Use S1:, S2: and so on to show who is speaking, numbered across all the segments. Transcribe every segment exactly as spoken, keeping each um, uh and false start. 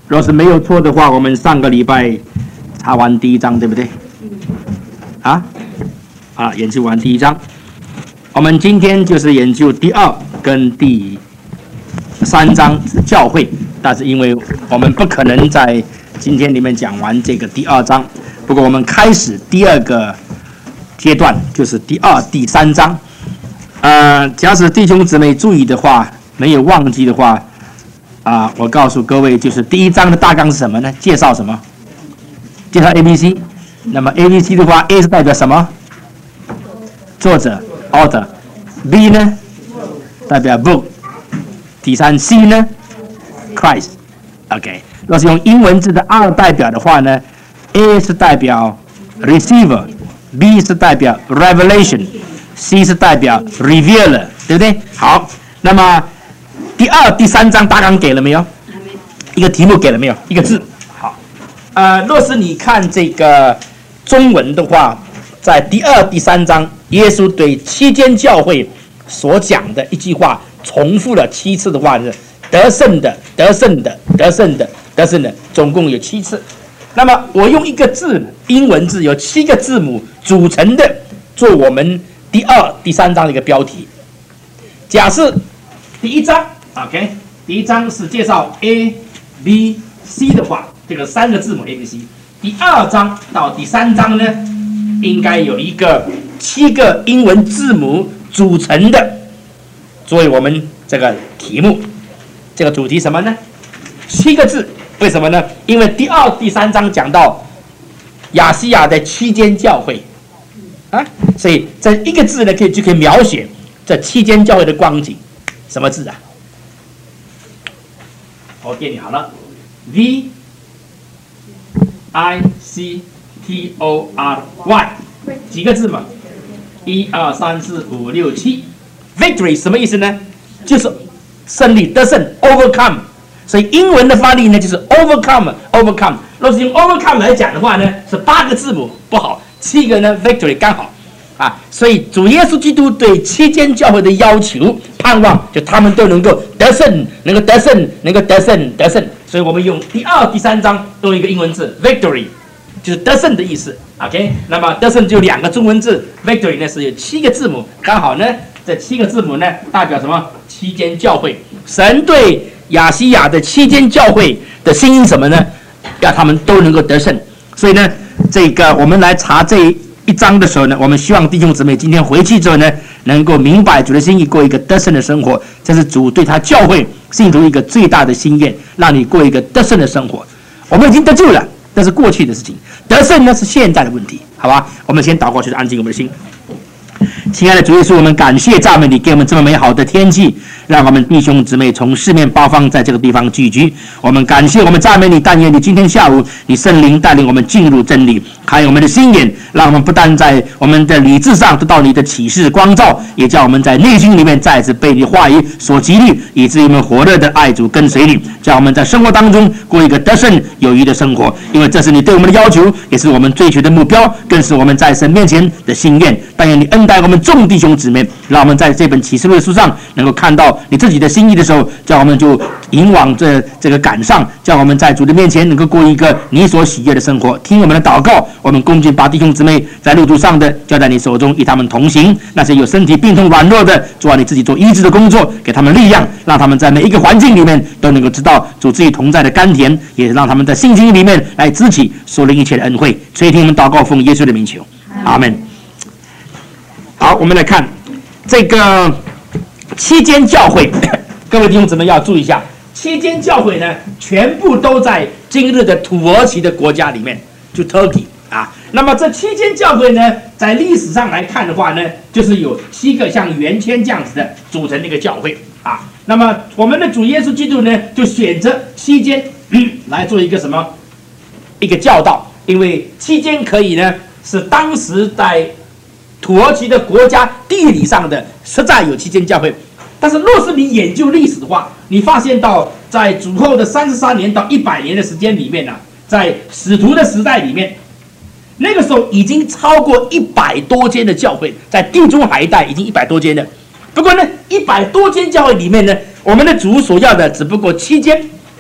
S1: 若是没有错的话，我们上个礼拜查完第一章，对不对？啊，啊，研究完第一章，我们今天就是研究第二跟第三章教会，但是因为我们不可能在今天里面讲完这个第二章，不过我们开始第二个阶段，就是第二、第三章。呃，假使弟兄姊妹注意的话，没有忘记的话，啊、呃，我告诉各位，就是第一章的大纲是什么呢？介绍什么？介绍 A B C。那么 A B C 的话 ，A 是代表什么？作者 author。B 呢？代表 book。第三 C 呢 ？Christ。OK。若是用英文字的 R 代表的话呢 ，A 是代表 receiver，B 是代表 revelation。C 是代表 revealer， 对不对？好，那么第二、第三章大纲给了没有？一个题目给了没有？一个字。好，呃，若是你看这个中文的话，在第二、第三章，耶稣对七间教会所讲的一句话，重复了七次的话是得胜的、得胜的、得胜的、得胜的，总共有七次。那么我用一个字，英文字有七个字母组成的，做我们第二、第三章的一个标题。假设第一章 ，OK， 第一章是介绍 A、B、C 的话，这个三个字母 A、B、C。第二章到第三章呢，应该有一个七个英文字母组成的，作为我们这个题目。这个主题什么呢？七个字，为什么呢？因为第二、第三章讲到亚细亚的七间教会。啊，所以这一个字呢，可以就可以描写这七间教会的光景。什么字啊？我给你好了 ，V I C T O R Y， 几个字嘛？一二三四五六七 ，Victory 什么意思呢？就是胜利、得胜 ，overcome。所以英文的翻译呢，就是 overcome，overcome。若是用 overcome 来讲的话呢，是八个字母，不好。七个呢 ，victory 刚好，啊，所以主耶稣基督对七间教会的要求、盼望，就他们都能够得胜，能够得胜，能够得胜，得胜。所以我们用第二、第三章用一个英文字 victory， 就是得胜的意思。OK， 那么得胜就有两个中文字 victory 呢是有七个字母，刚好呢这七个字母呢代表什么？七间教会。神对亚细亚的七间教会的心意什么呢？要他们都能够得胜。所以呢。这个我们来查这一章的时候呢，我们希望弟兄姊妹今天回去之后呢，能够明白主的心意，过一个得胜的生活。这是主对他教会信徒一个最大的心愿，让你过一个得胜的生活。我们已经得救了，那是过去的事情，得胜呢是现在的问题，好吧？我们先祷告，去安静我们的心。亲爱的主耶稣，我们感谢赞美你，给我们这么美好的天气，让我们弟兄姊妹从四面八方在这个地方聚集。我们感谢我们赞美你，但愿你今天下午你圣灵带领我们进入真理，开我们的心眼，让我们不但在我们的理智上得到你的启示光照，也叫我们在内心里面再次被你话语所激励，以至于我们火热的爱主跟随你，叫我们在生活当中过一个得胜有余的生活。因为这是你对我们的要求，也是我们追求的目标，更是我们在神面前的心愿。但愿你恩待我们众弟兄姊妹，让我们在这本启示录的书上能够看到你自己的心意的时候，叫我们就引往这这个赶上，叫我们在主的面前能够过一个你所喜悦的生活。听我们的祷告，我们恭敬把弟兄姊妹在路途上的交在你手中，与他们同行。那些有身体病痛软弱的，主啊，你自己做医治的工作，给他们力量，让他们在每一个环境里面都能够知道主自己同在的甘甜，也让他们在信心里面来支起所领一切的恩惠。垂听我们祷告，奉耶稣的名求，阿们。好，我们来看这个七间教会，各位弟兄姊妹要注意一下，七间教会呢，全部都在今日的土耳其的国家里面，就 Turkey 啊。那么这七间教会呢，在历史上来看的话呢，就是有七个像圆圈这样子的组成的一个教会啊。那么我们的主耶稣基督呢，就选择七间、嗯、来做一个什么一个教导，因为七间可以呢是当时在土耳其的国家地理上的实在有七间教会，但是若是你研究历史的话，你发现到在主后的三十三年到一百年的时间里面呢、啊，在使徒的时代里面，那个时候已经超过一百多间的教会，在地中海一带已经一百多间了。不过呢，一百多间教会里面呢，我们的主所要的只不过七间，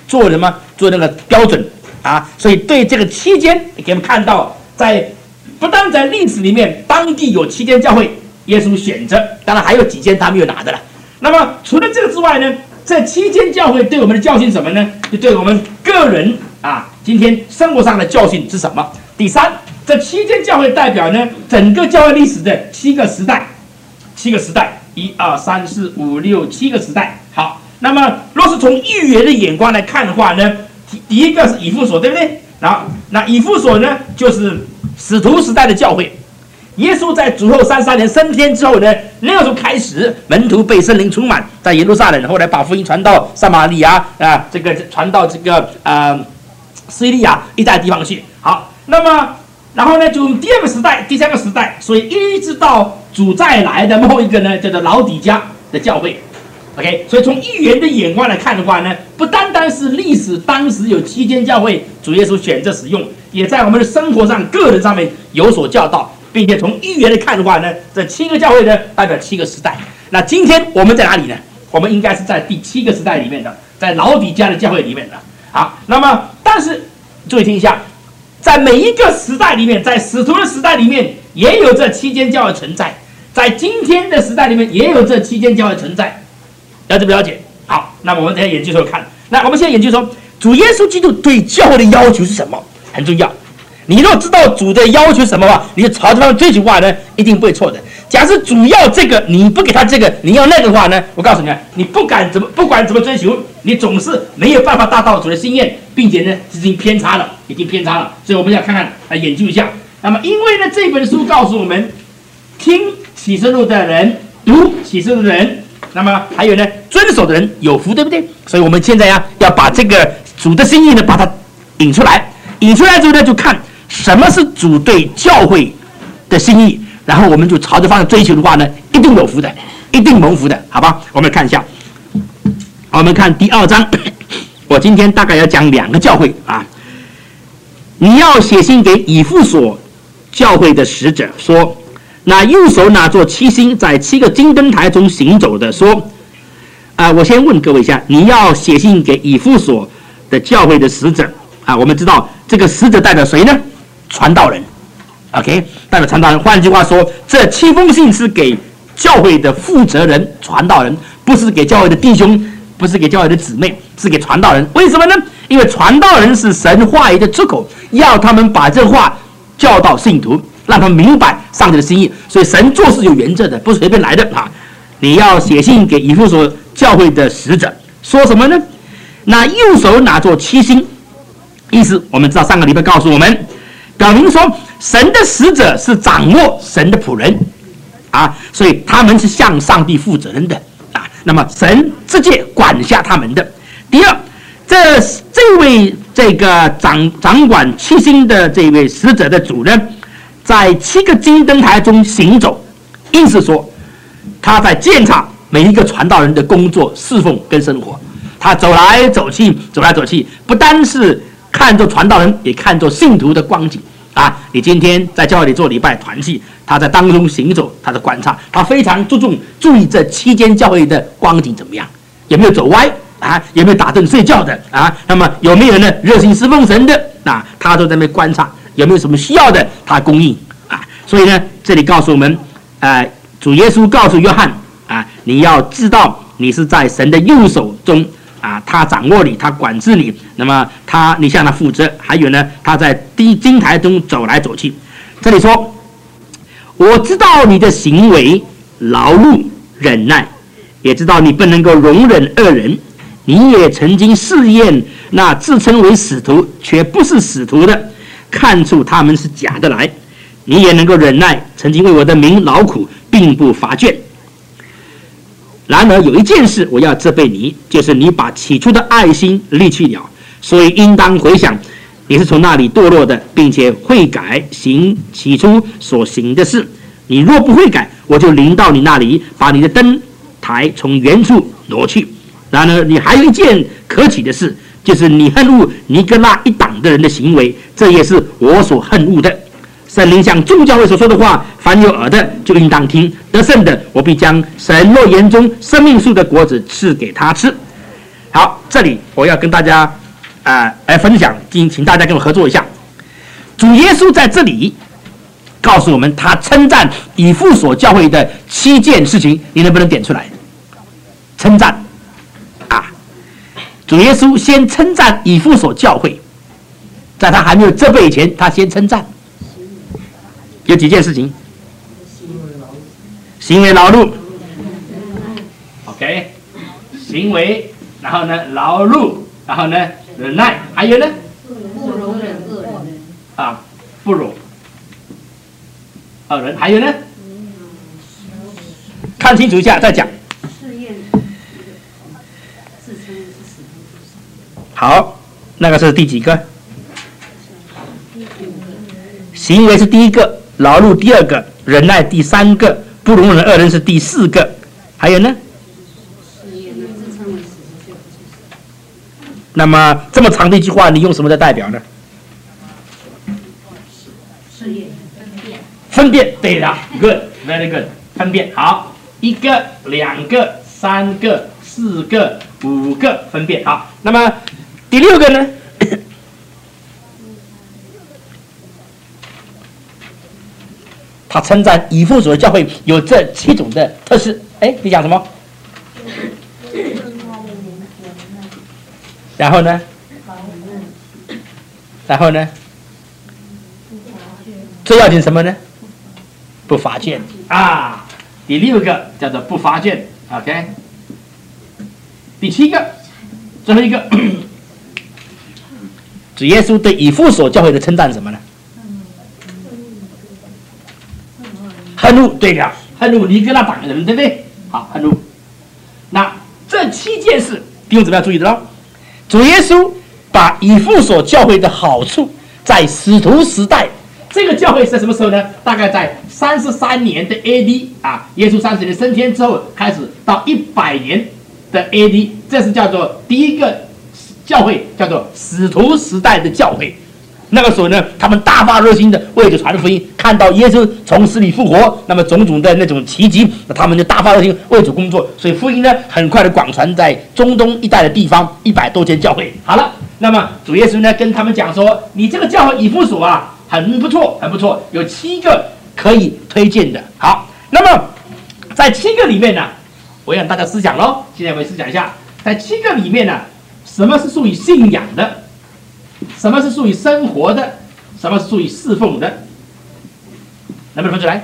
S1: 做什么？做那个标准啊！所以对这个期间，你可以看到，在不但在历史里面，当地有七间教会，耶稣选择，当然还有几间他没有拿的了。那么除了这个之外呢，这七间教会对我们的教训什么呢？就对我们个人啊，今天生活上的教训是什么？第三，这七间教会代表呢整个教会历史的七个时代，七个时代，一二三四五六七个时代。好，那么若是从预言的眼光来看的话呢，第一个是以弗所，对不对？然后那以弗所呢，就是使徒时代的教会。耶稣在主后三十三年升天之后呢，那个时候开始，门徒被圣灵充满，在耶路撒冷，后来把福音传到撒玛利亚啊，这个传到这个呃西利亚一带地方去。好，那么然后呢，就第二个时代、第三个时代，所以一直到主再来的某一个呢，叫做老底嘉的教会。OK， 所以从预言的眼光来看的话呢，不单单是历史当时有七间教会，主耶稣选择使用，也在我们的生活上、个人上面有所教导。并且从预言来看的话呢，这七个教会呢代表七个时代。那今天我们在哪里呢？我们应该是在第七个时代里面的，在老底嘉的教会里面的。好，那么但是注意听一下，在每一个时代里面，在使徒的时代里面也有这七间教会存在，在今天的时代里面也有这七间教会存在，了解不了解？好，那么我们等一下研究说看。那我们现在研究说，主耶稣基督对教会的要求是什么？很重要。你若知道主的要求什么话，你就朝着他追求的话呢，一定不会错的。假设主要这个，你不给他这个，你要那个的话呢，我告诉你，你不敢怎么，不管怎么追求，你总是没有办法达到主的心愿，并且呢，已经偏差了，已经偏差了。所以我们要看看，来研究一下。那么，因为呢，这本书告诉我们，听启示录的人，读启示录的人，那么还有呢，遵守的人有福，对不对？所以我们现在呀，要把这个主的心意呢，把它引出来，引出来之后呢，就看。什么是主对教会的心意？然后我们就朝着方向追求的话呢，一定有福的，一定蒙福的，好吧？我们看一下，我们看第二章。我今天大概要讲两个教会啊。你要写信给以弗所教会的使者说，那右手拿着七星，在七个金灯台中行走的说，啊、呃，我先问各位一下，你要写信给以弗所的教会的使者啊？我们知道这个使者代表谁呢？传道人 ，OK， 代表传道人。换句话说，这七封信是给教会的负责人、传道人，不是给教会的弟兄，不是给教会的姊妹，是给传道人。为什么呢？因为传道人是神话语的出口，要他们把这话教导信徒，让他们明白上帝的心意。所以神做事有原则的，不是随便来的啊！你要写信给以弗所教会的使者，说什么呢？那右手拿着七星，意思我们知道上个礼拜告诉我们。表明说，神的使者是掌握神的仆人，啊，所以他们是向上帝负责任的啊。那么神直接管辖他们的。第二，这这位这个掌掌管七星的这位使者的主人，在七个金灯台中行走，意思说他在监察每一个传道人的工作、侍奉跟生活。他走来走去，走来走去，不单是看着传道人，也看着信徒的光景。啊，你今天在教会里做礼拜团契，他在当中行走，他的观察，他非常注重注意这期间教会的光景怎么样，有没有走歪啊，有没有打盹睡觉的啊？那么有没有呢热心侍奉神的啊？他都在那边观察，有没有什么需要的，他供应啊。所以呢，这里告诉我们，呃，主耶稣告诉约翰啊，你要知道你是在神的右手中。啊，他掌握你，他管制你，那么他你向他负责。还有呢，他在低金台中走来走去。这里说，我知道你的行为劳碌忍耐，也知道你不能够容忍恶人。你也曾经试验那自称为使徒却不是使徒的，看出他们是假的来。你也能够忍耐，曾经为我的名劳苦，并不乏倦。然而有一件事我要责备你，就是你把起初的爱心离弃了，所以应当回想你是从那里堕落的，并且悔改行起初所行的事。你若不悔改，我就临到你那里，把你的灯台从原处挪去。然而你还有一件可取的事，就是你恨恶尼哥拉一党的人的行为，这也是我所恨恶的。圣灵向众教会所说的话，凡有耳的就应当听。得胜的，我必将神诺言中生命树的果子赐给他吃。好，这里我要跟大家啊来分享，请请大家跟我合作一下。主耶稣在这里告诉我们，他称赞以弗所教会的七件事情，你能不能点出来？称赞啊！主耶稣先称赞以弗所教会，在他还没有责备以前，他先称赞。有几件事情？行为劳碌 ，OK， 行为，然后呢，劳碌，然后呢，忍耐，还有呢，
S2: 不容忍恶人
S1: 啊，不容恶人，还有呢，看清楚一下再讲。
S2: 试验自称是死
S1: 好，那个是第几个？行为是第一个，劳碌第二个，忍耐第三个，不容忍恶人是第四个，还有呢？
S2: 试验呢自称为死就不是
S1: 那么这么长的一句话，你用什么来代表呢？
S2: 试验分辨
S1: 分辨，对了 ，good，very good， 分辨好，一个、两个、三个、四个、五个，分辨好。那么第六个呢？他称赞以弗所教会有这七种的特质。哎，你讲什么？然后呢？然后呢？最要紧什么呢？不乏见啊！第六个叫做不乏见 ，OK。第七个，最后一个，主耶稣对以弗所教会的称赞是什么呢？恨怒，对了，恨怒你跟他党人，对不对？好，恨怒。那这七件事，弟兄姊妹要注意的喽。主耶稣把以弗所教会的好处，在使徒时代，这个教会是在什么时候呢？大概在三十三年的 A D 啊，耶稣三十年升天之后，开始到一百年的 A D， 这是叫做第一个教会，叫做使徒时代的教会。那个时候呢，他们大发热心的为着传福音，看到耶稣从死里复活，那么种种的那种奇迹，那他们就大发热心为主工作，所以福音呢很快的广传在中东一带的地方，一百多间教会。好了，那么主耶稣呢跟他们讲说，你这个教会以弗所啊，很不错，很不错，有七个可以推荐的。好，那么在七个里面呢，我让大家思想喽。现在我们思想一下，在七个里面呢，什么是属于信仰的？什么是属于生活的？什么是属于侍奉的？能不能分出来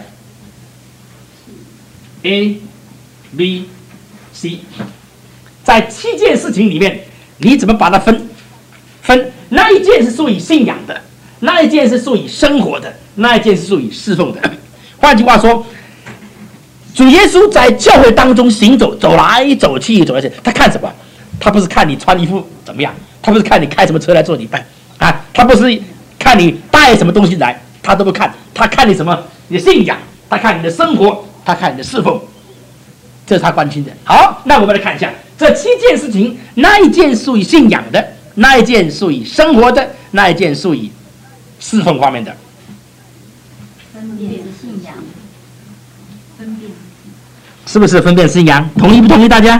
S1: ？A、B、C， 在七件事情里面，你怎么把它分？分那一件是属于信仰的，那一件是属于生活的，那一件是属于侍奉的。换句话说，主耶稣在教会当中行走，走来走去，走来走去，他看什么？他不是看你穿衣服怎么样，他不是看你开什么车来做礼拜啊，他不是看你带什么东西来，他都不看，他看你什么？你的信仰，他看你的生活，他看你的侍奉，这是他关心的。好，那我们来看一下这七件事情，那一件属于信仰的，那一件属于生活的，那一件属于侍奉方面的。
S2: 分辨信仰，分辨
S1: 是不是分辨信仰？同意不同意？大家？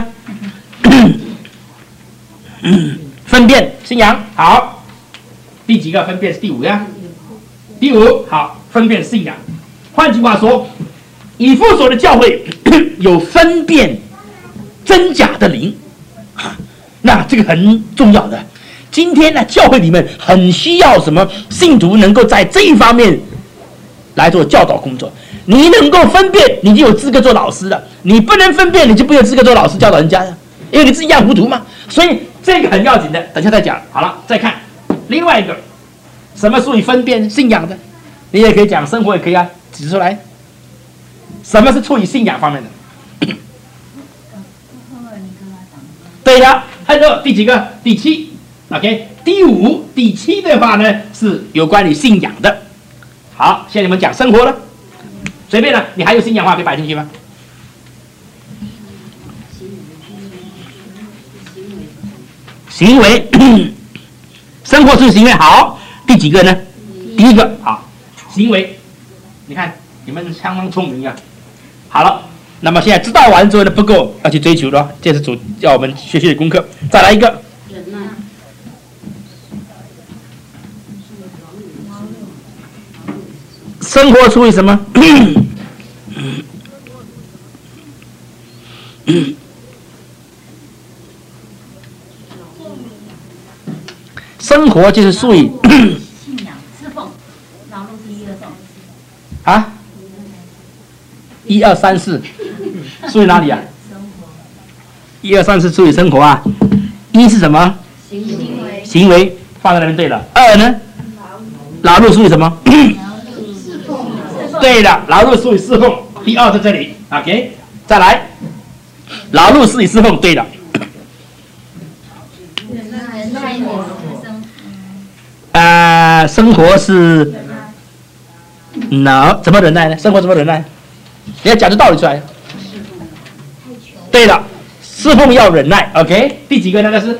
S1: 分辨信仰好，第几个分辨是第五个？第五好，分辨信仰。换句话说，以弗所的教会有分辨真假的灵，那这个很重要的。今天呢，教会里面很需要什么？信徒能够在这一方面来做教导工作。你能够分辨，你就有资格做老师了；你不能分辨，你就没有资格做老师教导人家呀，因为你是一样糊涂嘛。所以这个很要紧的，等一下再讲。好了，再看另外一个，什么属于分辨信仰的？你也可以讲生活也可以啊，指出来。什么是处于信仰方面的？对呀，还有第几个？第七。OK， 第五、第七的话呢是有关于信仰的。好，现在你们讲生活了，随便了，你还有信仰话可以摆进去吗？行为，生活是行为。好，第几个呢？第一个。好，行为。你看你们相当聪明啊。好了，那么现在知道完之后呢，不够，要去追求了，这是主要我们学习的功课。再来一个。
S2: 忍耐。
S1: 生活除以什么？生活就是属于
S2: 信仰、侍奉、劳碌是一二三
S1: 啊，一二三四，属于哪里啊？一二三四属于生活啊。一是什么？
S2: 行为，
S1: 行为放在那边对了。二呢？劳碌属于什么？
S2: 侍奉，
S1: 对了，劳碌属于侍奉。第二在这里 ，OK， 再来，劳碌属于侍奉，对了。
S2: 忍耐生，
S1: 呃，生活是 no 怎么忍耐呢？生活怎么忍耐？你要讲出道理出来。对了，侍奉要忍耐 ，OK。第几个那个是？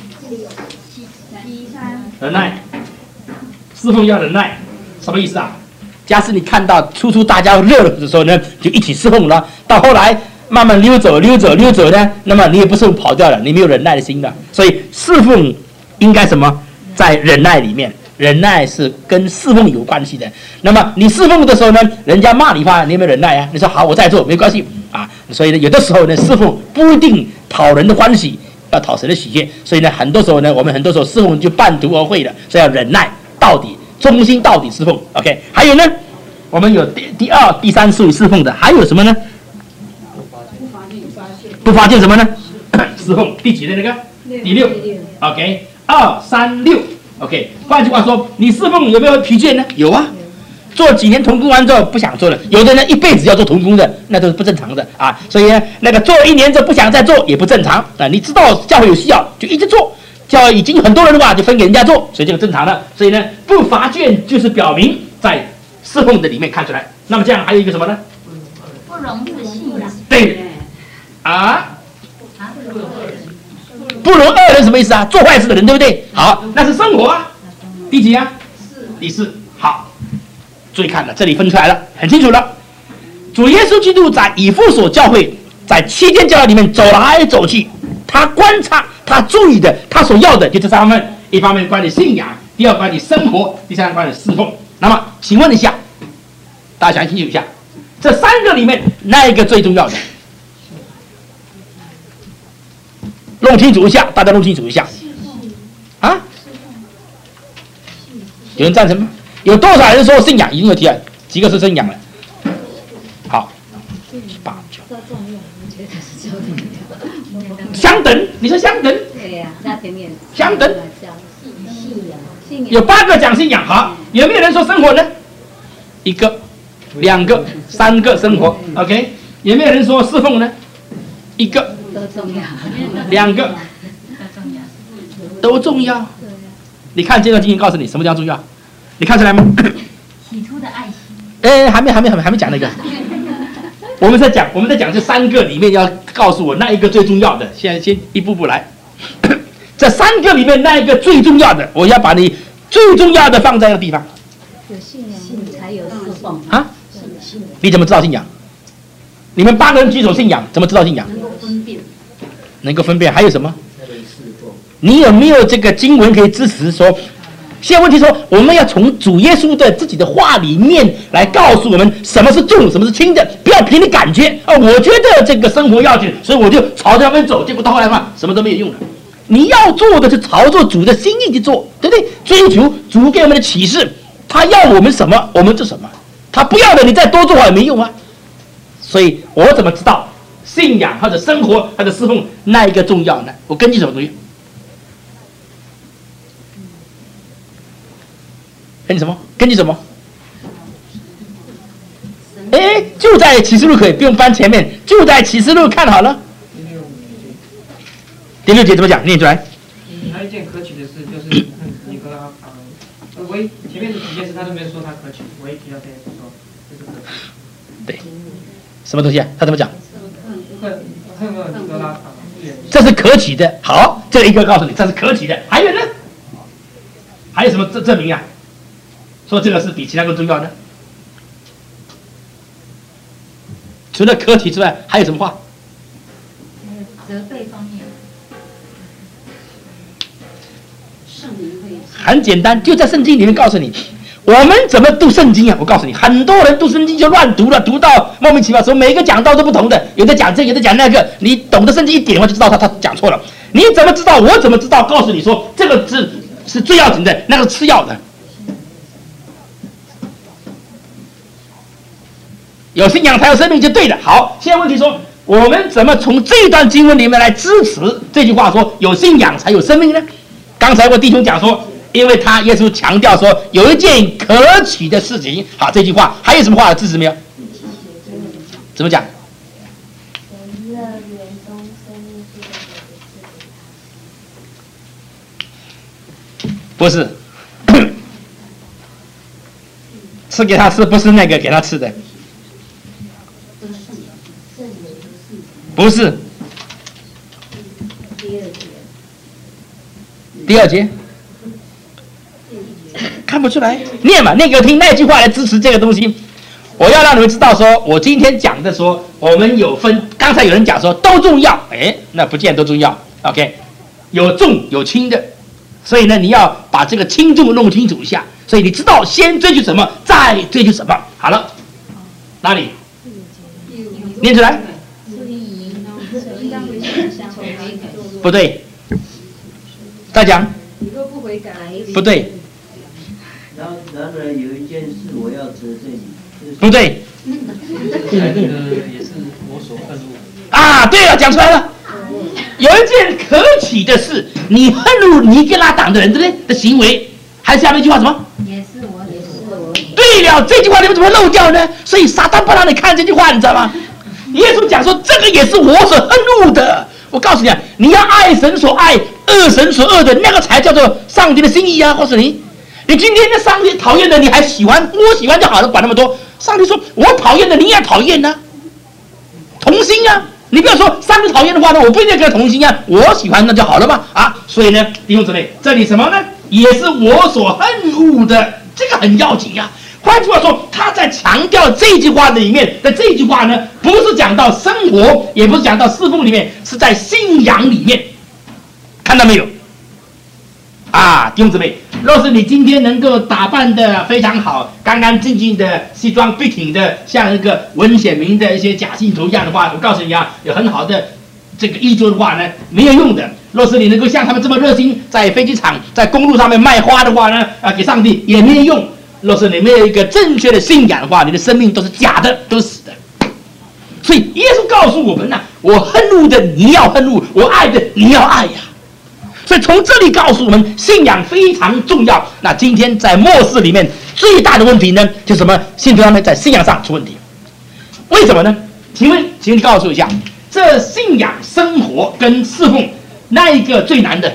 S1: 忍耐，侍奉要忍耐，什么意思啊？假使你看到初初大家热的时候呢，就一起侍奉了，到后来慢慢溜走、溜走、溜走呢，那么你也不是跑掉了，你没有忍耐的心了。所以侍奉应该什么？在忍耐里面，忍耐是跟侍奉有关系的。那么你侍奉的时候呢，人家骂你话，你有没有忍耐啊？你说好，我再做，没关系啊。所以呢，有的时候呢，侍奉不一定讨人的欢喜。要讨神的喜悦，所以呢，很多时候呢，我们很多时候侍奉就半途而废了，所以要忍耐到底，忠心到底侍奉。OK， 还有呢，我们有第第二、第三属于侍奉的，还有什么呢？不发现什么呢？侍奉第几的那个？第六。OK， 二三六。OK， 换句话说，你侍奉有没有疲倦呢？有啊。做几年童工完之后不想做了，有的人一辈子要做童工的，那都是不正常的啊。所以呢，那个做一年之后不想再做也不正常啊。你知道教会有需要就一直做，教会已经有很多人的话就分给人家做，所以这个正常的。所以呢，不乏倦就是表明在侍奉的里面看出来。那么这样还有一个什么呢？
S2: 不容置信仰。
S1: 对，啊，不容恶人什么意思啊？做坏事的人对不对？好，那是生活啊。第几啊？第四。好。注意看了，这里分出来了，很清楚了。主耶稣基督在以弗所教会，在七间教会里面走来走去，他观察，他注意的，他所要的就这三方面：一方面关于信仰，第二关于生活，第三关于侍奉。那么，请问一下，大家想清楚一下，这三个里面哪一个最重要的？弄清楚一下，大家弄清楚一下。啊？有人赞成吗？有多少人说信仰？已经有提了，几个是信仰了？好，八九，相等。你说相等？
S2: 对呀，在前面。
S1: 相等。
S2: 信仰，
S1: 有八个讲信仰，好，有没有人说生活呢？一个、两个、三个生活 ，OK。有没有人说侍奉呢？一个、
S2: 都重要，
S1: 两个，都重要。你看这段经文告诉你什么叫重要？你看出来吗？
S2: 起初的爱心。
S1: 哎，还没，还没，还没，还没讲那个。我们在讲，我们在讲这三个里面，要告诉我那一个最重要的。现在先一步步来。这三个里面那一个最重要的，我要把你最重要的放在那个地方。
S2: 有信仰才有侍奉
S1: 啊？你怎么知道信仰？你们八个人举手信仰，怎么知道信仰？
S2: 能够分辨。
S1: 能够分辨，还有什么？你有没有这个经文可以支持说？现在问题说，我们要从主耶稣的自己的话里面来告诉我们什么是重，什么是轻的，不要凭你感觉啊、哦！我觉得这个生活要紧，所以我就朝着那边走，结果到后来嘛，什么都没有用了。你要做的是朝着主的心意去做，对不对？追求主给我们的启示，他要我们什么，我们就什么；他不要的，你再多做也没用啊。所以我怎么知道信仰或者生活或者侍奉那一个重要呢？我根据什么东西？根据什么？根据什么？哎，就在启示录可以，不用翻前面，就在启示录看好了。第六节怎么讲？念出来。
S3: 还有一件可取的事，就是尼哥拉啊，唯前面的几件事他都没有说他可取，唯一提到这件事说这是可取。
S1: 对，什么东西啊？他怎么讲？
S3: 恨恨恶尼哥拉啊，
S1: 这是可取的。好，这一个告诉你，这是可取的。还有呢？还有什么证证明啊？说这个是比其他更重要的？除了可取之外，还有什么话？
S2: 责备方面，
S4: 圣灵会
S1: 很简单，就在圣经里面告诉你， 我们怎么读圣经啊？我告诉你，很多人读圣经就乱读了，读到莫名其妙，说每个讲道都不同的，有的讲这个，有的讲那个。你懂得圣经一点的话，就知道他他讲错了。你怎么知道？我怎么知道？告诉你说，这个是是最要紧的，那个是次要的。有信仰才有生命，就对了。好，现在问题说，我们怎么从这段经文里面来支持这句话说有信仰才有生命呢？刚才我弟兄讲说，因为他耶稣强调说有一件可取的事情。好，这句话还有什么话的支持没有？怎么讲？不是，吃给他吃，不是那个给他吃的。不是，第二节看不出来，念嘛，念给我听，那句话来支持这个东西。我要让你们知道说，我今天讲的说，我们有分，刚才有人讲说都重要，哎，那不见得都重要 ，OK， 有重有轻的，所以呢，你要把这个轻重弄清楚一下，所以你知道先追求什么，再追求什么。好了，哪里？念出来。不对，再讲。不对。
S4: 然然而有一件事我要责备你。
S1: 不对。
S3: 这个也是我所恨恶。
S1: 啊，对了，讲出来了。有一件可取的事，你恨怒尼格拉党的人，对不对？的行为，还是下面一句话什么？
S2: 也是我，也是我。
S1: 对了，这句话你们怎么漏掉呢？所以撒旦不让你看这句话，你知道吗？耶稣讲说，这个也是我所恨恶的。我告诉你啊，你要爱神所爱，恶神所恶的，那个才叫做上帝的心意啊！告诉你，你今天的上帝讨厌的，你还喜欢，我喜欢就好了，管那么多。上帝说，我讨厌的，你也讨厌呢、啊，同心啊！你不要说上帝讨厌的话呢，我不一定跟他同心啊，我喜欢那就好了嘛啊！所以呢，弟兄姊妹，这里什么呢？也是我所恨恶的，这个很要紧呀、啊。换句话说，他在强调这句话里面的这句话呢，不是讲到生活，也不是讲到侍奉里面，是在信仰里面，看到没有？啊，弟兄姊妹，若是你今天能够打扮的非常好，干干净净的西装笔挺的，像一个文显明的一些假信徒一样的话，我告诉你啊，有很好的这个衣着的话呢，没有用的。若是你能够像他们这么热心，在飞机场、在公路上面卖花的话呢，啊，给上帝也没有用。若是你没有一个正确的信仰的话，你的生命都是假的，都是死的。所以耶稣告诉我们呐、啊，我恨恶的你要恨恶，我爱的你要爱呀、啊。所以从这里告诉我们，信仰非常重要。那今天在末世里面最大的问题呢，就是什么？信徒他们在信仰上出问题。为什么呢？请问，请你告诉一下，这信仰生活跟侍奉那一个最难的？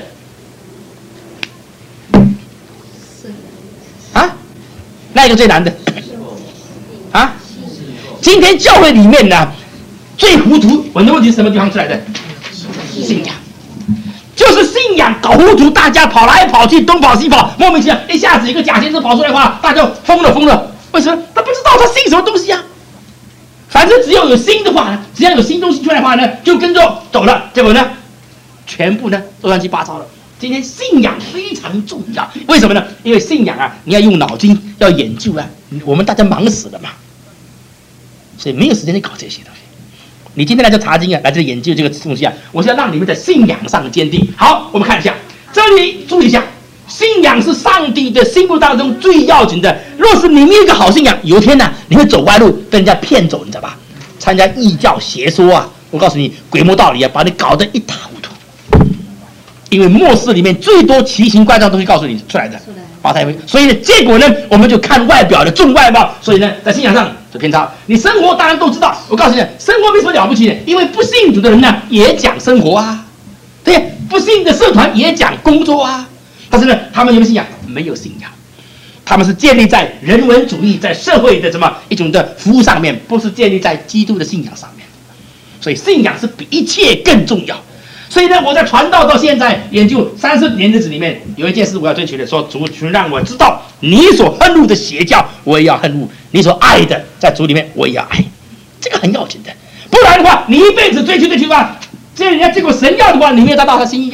S1: 那一个最难的啊！今天教会里面呢，最糊涂，我的问题是什么地方出来的？信仰，就是信仰搞糊涂，大家跑来跑去，东跑西跑，莫名其妙，一下子一个假先知跑出来的话，大家疯了疯了。为什么？他不知道他信什么东西啊。反正只要有新的话呢，只要有新东西出来的话呢，就跟着走了。结果呢，全部呢都乱七八糟了。今天信仰非常重要，为什么呢？因为信仰啊，你要用脑筋，要研究啊。我们大家忙死了嘛，所以没有时间去搞这些东西。你今天来这查经啊，来这研究这个东西啊，我是要让你们在信仰上坚定。好，我们看一下，这里注意一下，信仰是上帝的心目当中最要紧的。若是你没有一个好信仰，有一天呢、啊，你会走歪路，被人家骗走，你知道吧？参加异教邪说啊，我告诉你，鬼魔道理啊，把你搞得一塌糊涂。因为末世里面最多奇形怪状东西告诉你出来的，发财会，所以呢，结果呢，我们就看外表的重外貌，所以呢，在信仰上就偏差。你生活当然都知道，我告诉你，生活没什么了不起的，因为不信主的人呢也讲生活啊，对，不信的社团也讲工作啊，但是呢，他们有没有信仰？没有信仰，他们是建立在人文主义，在社会的什么一种的服务上面，不是建立在基督的信仰上面。所以信仰是比一切更重要。所以呢，我在传道到现在研究三十年日子里面，有一件事我要追求的，说主求让我知道你所恨恶的邪教，我也要恨恶；你所爱的，在主里面我也要爱，这个很要紧的。不然的话，你一辈子追求追求吧，这人家结果神要的话，你没有达到他心意啊。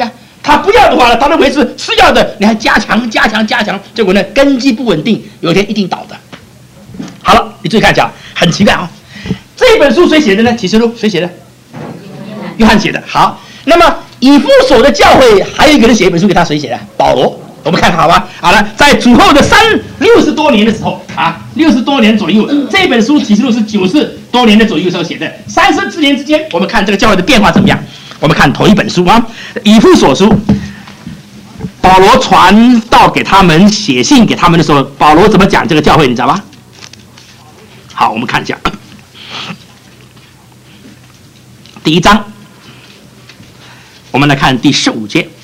S1: 他不要的话呢，他认为是是要的，你还加强、加强、加强，结果呢根基不稳定，有一天一定倒的。好了，你注意看一下，很奇怪啊、哦。这本书谁写的呢？启示录谁写的？约翰写的。好，那么以弗所的教会还有一个人写一本书给他，谁写的？保罗。我们看看好吧。好了，在主后的三六十多年的时候啊，六十多年左右，这本书启示录是九十多年的左右时候写的。三十之年之间，我们看这个教会的变化怎么样？我们看头一本书啊，以弗所书。保罗传道给他们，写信给他们的时候，保罗怎么讲这个教会？你知道吗？好，我们看一下。第一章，我们来看第十五节。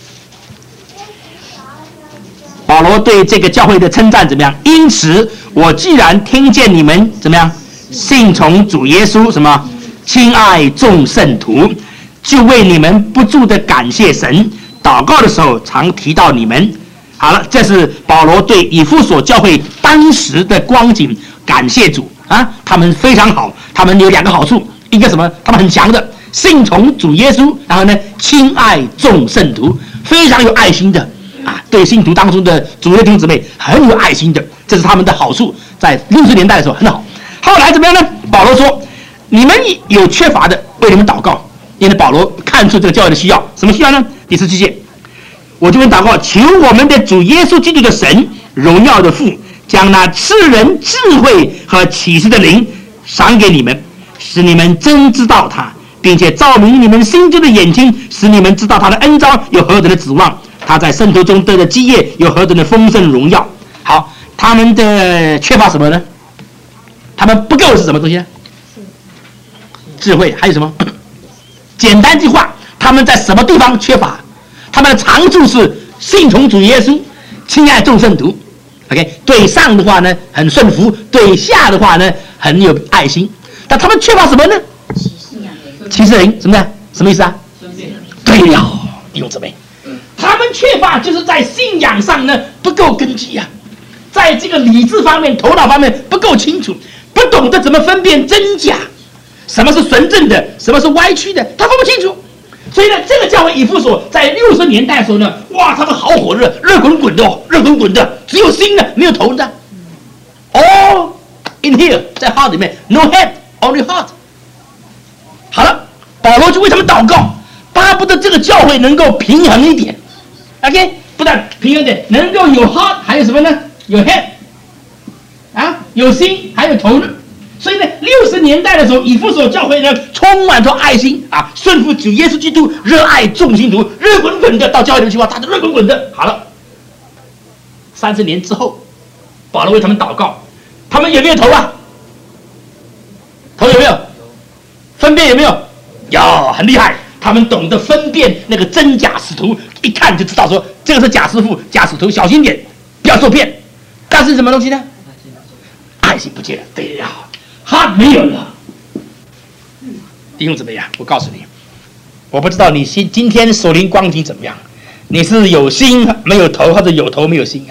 S1: 保罗对这个教会的称赞怎么样？因此，我既然听见你们怎么样信从主耶稣，什么亲爱众圣徒，就为你们不住的感谢神。祷告的时候常提到你们。好了，这是保罗对以弗所教会当时的光景，感谢主啊，他们非常好，他们有两个好处，一个什么？他们很强的信从主耶稣，然后呢，亲爱众圣徒，非常有爱心的啊，对信徒当中的主内弟兄姊妹很有爱心的，这是他们的好处，在六十年代的时候很好。后来怎么样呢？保罗说，你们有缺乏的，为你们祷告，因为保罗看出这个教会的需要，什么需要呢？第十七节，我就跟祷告，求我们的主耶稣基督的神，荣耀的父，将那赐人智慧和启示的灵赏给你们，使你们真知道他，并且照明你们心中的眼睛，使你们知道他的恩召有何等的指望，他在圣徒中得的基业有何等的丰盛荣耀。好，他们的缺乏什么呢？他们不够是什么东西呢？智慧。还有什么？简单句话，他们在什么地方缺乏？他们的长处是信从主耶稣，亲爱众圣徒。OK， 对上的话呢很顺服，对下的话呢很有爱心。但他们缺乏什么呢？启示灵。什么呢？什么意思啊？对了，弟兄姊妹，他们缺乏就是在信仰上呢不够根基啊，在这个理智方面、头脑方面不够清楚，不懂得怎么分辨真假，什么是纯正的，什么是歪曲的，他分不清楚。所以呢，这个教会以弗所在六十年代的时候呢，哇，他们好火热，热滚滚的哦，热滚滚的，只有心的，没有头的。All in here， 在 heart 里面 ，no head only heart。好了，保罗就为他们祷告，巴不得这个教会能够平衡一点。OK， 不但平衡点，能够有 heart， 还有什么呢？有 head， 啊，有心，还有头呢。所以呢，六十年代的时候，以弗所教会呢充满着爱心啊，顺服主耶稣基督，热爱众信徒，热滚滚的到教会里去话，他都热滚滚的。好了，三十年之后，保罗为他们祷告，他们有没有头啊？头有没有？分辨有没有？有，很厉害。他们懂得分辨那个真假使徒，一看就知道说这个是假师傅、假使徒，小心点，不要受骗。但是什么东西呢？爱心不见了，对呀。他没有了，弟兄姊妹呀，我告诉你，我不知道你今今天属灵光景怎么样，你是有心没有头，或者有头没有心啊？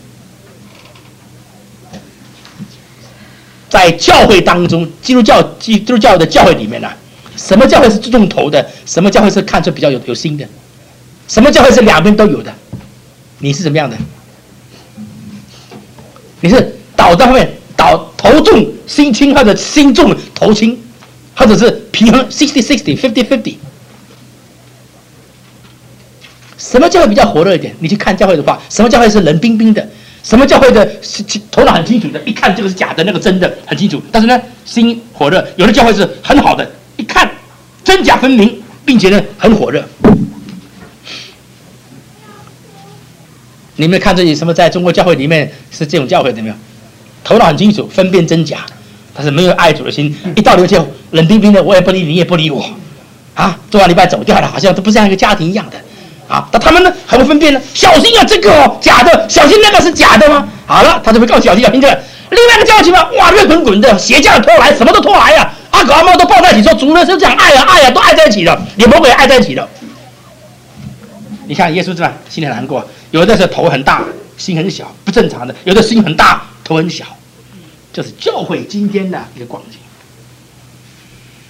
S1: 在教会当中，基督教基督教的教会里面呢、啊，什么教会是注重头的？什么教会是看出比较有有心的？什么教会是两边都有的？你是怎么样的？你是倒到后面？倒头重心轻，或者心重头轻，或者是平衡 sixty sixty fifty fifty。什么教会比较火热一点？你去看教会的话，什么教会是冷冰冰的？什么教会的头脑很清楚的？一看这个是假的，那个真的很清楚。但是呢，心火热。有的教会是很好的，一看真假分明，并且呢很火热。你们看这里什么？在中国教会里面是这种教会的没有？头脑很清楚，分辨真假，但是没有爱主的心。一到里面就冷冰冰的，我也不理你，你也不理我，啊，做完礼拜走掉了，好像都不像一个家庭一样的，啊，但他们呢还不分辨呢，小心啊，这个哦假的，小心那个是假的吗？好了，他就会告诉小心小心这个。另外一个教情况，哇，热滚滚的，邪教拖来，什么都拖来呀、啊，阿狗阿猫都抱在一起说，主人是讲爱啊爱啊，都爱在一起的，连魔鬼也爱在一起的。你看耶稣这样心里很难过，有的是头很大，心很小，不正常的；有的心很大。头很小，这是教会今天的一个光景。弟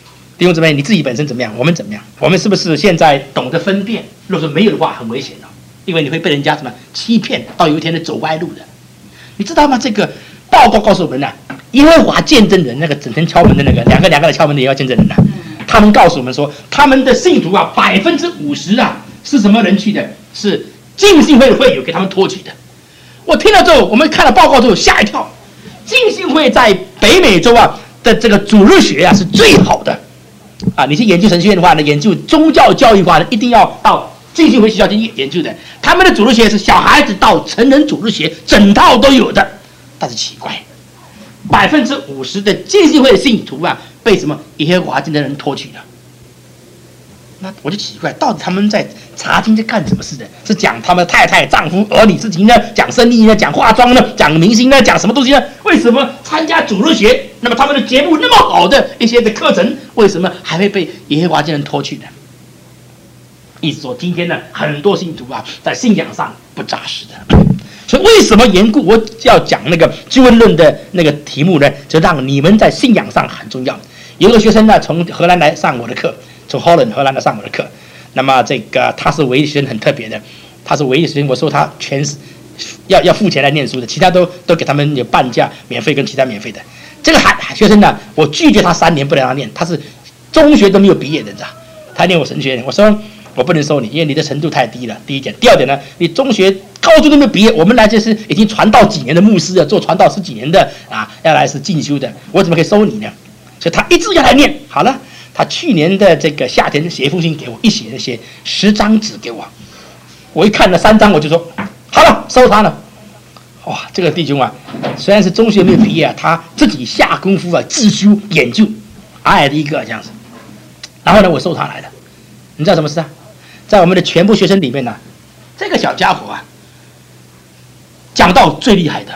S1: 弟兄姊妹，你自己本身怎么样？我们怎么样？我们是不是现在懂得分辨？如果说没有的话，很危险的，因为你会被人家什么欺骗，到有一天的走歪路的。你知道吗？这个报告告诉我们呢、啊，耶和华见证人那个整天敲门的那个两个两个的敲门的也要见证人呐、啊。他们告诉我们说，他们的信徒啊，百分之五十啊是什么人去的？是浸信会的会友给他们托起的。我听了之后，我们看了报告之后吓一跳。浸信会在北美洲啊的这个主日学啊是最好的啊！你去研究神学院的话呢，研究宗教教育的话呢，一定要到浸信会学校去研究的。他们的主日学是小孩子到成人主日学整套都有的。但是奇怪，百分之五十的浸信会的信徒啊，被什么耶和华见证人拖去了。那我就奇怪，到底他们在查经在干什么事的？是讲他们太太、丈夫、儿女事情呢？讲生意呢？讲化妆呢？讲明星呢？讲什么东西呢？为什么参加主日学？那么他们的节目那么好的一些的课程，为什么还会被耶和华见证人拖去呢？意思说，今天呢，很多信徒啊，在信仰上不扎实的。所以为什么严固我要讲那个救恩论的那个题目呢？就让你们在信仰上很重要。有一个学生呢，从荷兰来上我的课。从 Holland 荷兰来上我的课，那么这个他是唯一学生，很特别的，他是唯一学生。我说他全是要要付钱来念书的，其他都都给他们有半价免费跟其他免费的。这个海学生呢，我拒绝他三年不能让他念，他是中学都没有毕业的，你知道？他念我神学院，我说我不能收你，因为你的程度太低了。第一点，第二点呢，你中学、高中都没有毕业，我们来这是已经传道几年的牧师啊，做传道十几年的啊，要来是进修的，我怎么可以收你呢？所以他一直要来念，好了。他去年的这个夏天写一封信给我，一写写十张纸给我，我一看了三张，我就说好了，收他了。哇，这个弟兄啊，虽然是中学没有毕业啊，他自己下功夫啊，自修研究，矮矮的一个这样子。然后呢，我收他来了。你知道什么事啊？在我们的全部学生里面呢、啊，这个小家伙啊，讲道最厉害的。